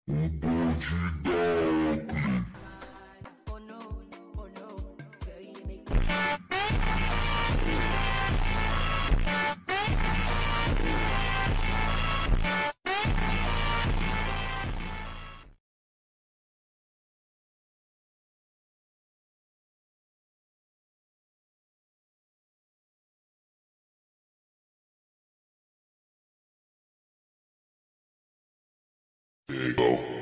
O bonde da Oakley. Oh no, oh no, girl, you make There you go.